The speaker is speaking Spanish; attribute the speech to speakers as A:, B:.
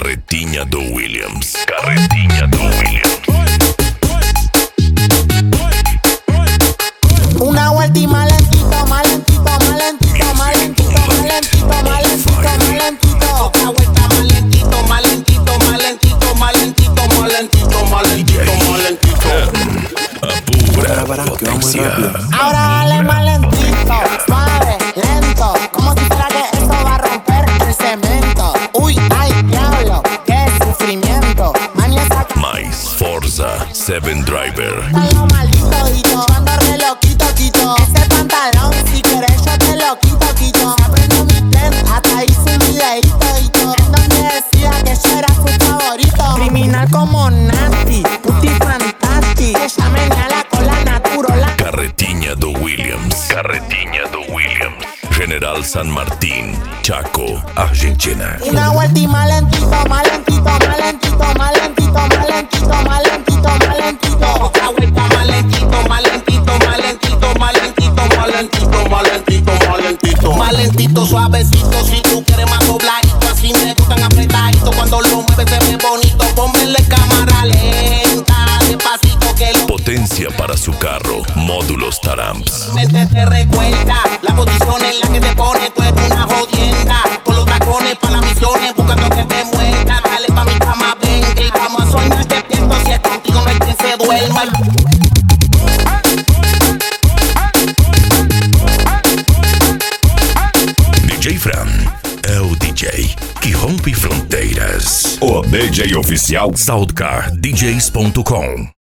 A: Carretinha do Williams. Carretinha do Williams.
B: Una vuelta y más lentito, más lentito, más lentito, más lentito, más lentito, más lentito, más lentito.
C: Otra vuelta más lentito, más lentito, más lentito, más lentito, más lentito, más lentito, más lentito.
A: A pura potencia.
B: Ahora dale más lentito, suave, lento, como si fuera que esto va a romper el cemento. Uy, ay, diablo, qué sufrimiento. Mania saca
A: Mais Forza 7 Driver.
B: lo maldito y yo ando re loquito, quito. Ese pantalón, si quieres yo te lo quito, quito. Aprendo mi plan, hasta hice un videito y todo. En donde decía que yo era su favorito. Criminal como Nati, puti fantastic. Ella menea la cola natural.
A: Carretinha do Williams. Carretinha do Williams. General San Martín, Chaco, Argentina.
B: Una vuelta y más lentito, más lentito, más lentito, más lentito, más lentito, más lentito, más lentito.
C: Otra vuelta más lentito, más lentito, más lentito, más lentito, más lentito, más lentito, más lentito. Más lentito, suavecito, si tú quieres más dobladito. Así me gustan apretadito, cuando lo mueves se ve bonito. Pónmele cámara lenta, despacito que lo...
A: Potencia para su carro. Módulos Taramps.
C: Te recuerda la posición en la que te pone, tú eres una jodienda. Con los tacones para las misiones, buscando que te muerda. Dale pa' mi cama, ven, y vamos a soñar despierto. Si es contigo no hay quien se duerma.
A: DJ Fran é o DJ que rompe fronteiras. O DJ oficial SoundcarDJs.com.